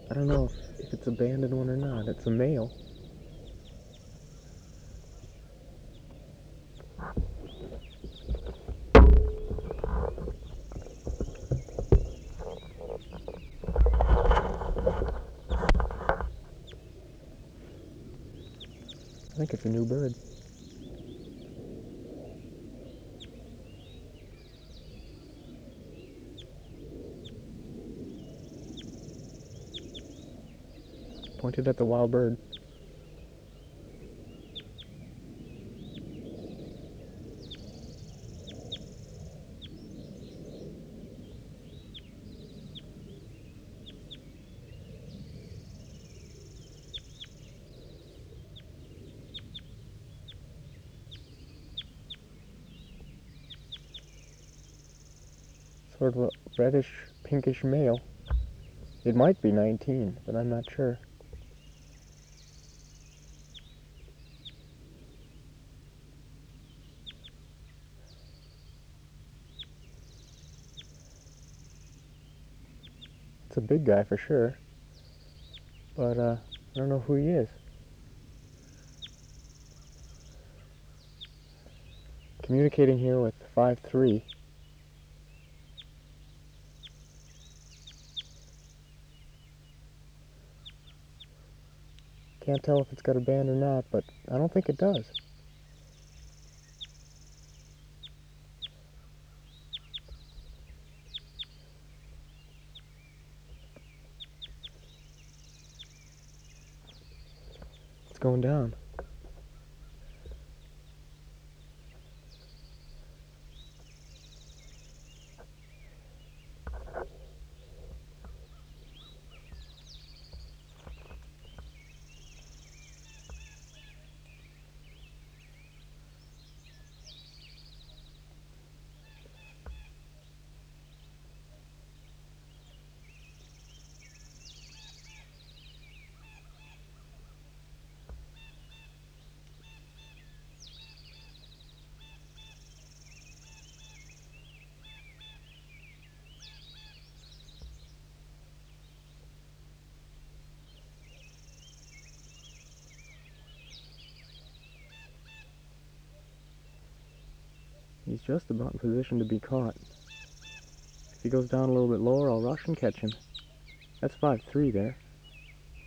I don't know if it's a banded one or not. It's a male. I think it's a new bird. Pointed at the wild bird. Sort of a reddish, pinkish male. It might be 19, but I'm not sure. It's a big guy for sure, but I don't know who he is. Communicating here with 5-3. Can't tell if it's got a band or not, but I don't think it does. It's going down. He's just about in position to be caught. If he goes down a little bit lower, I'll rush and catch him. That's 5-3 there.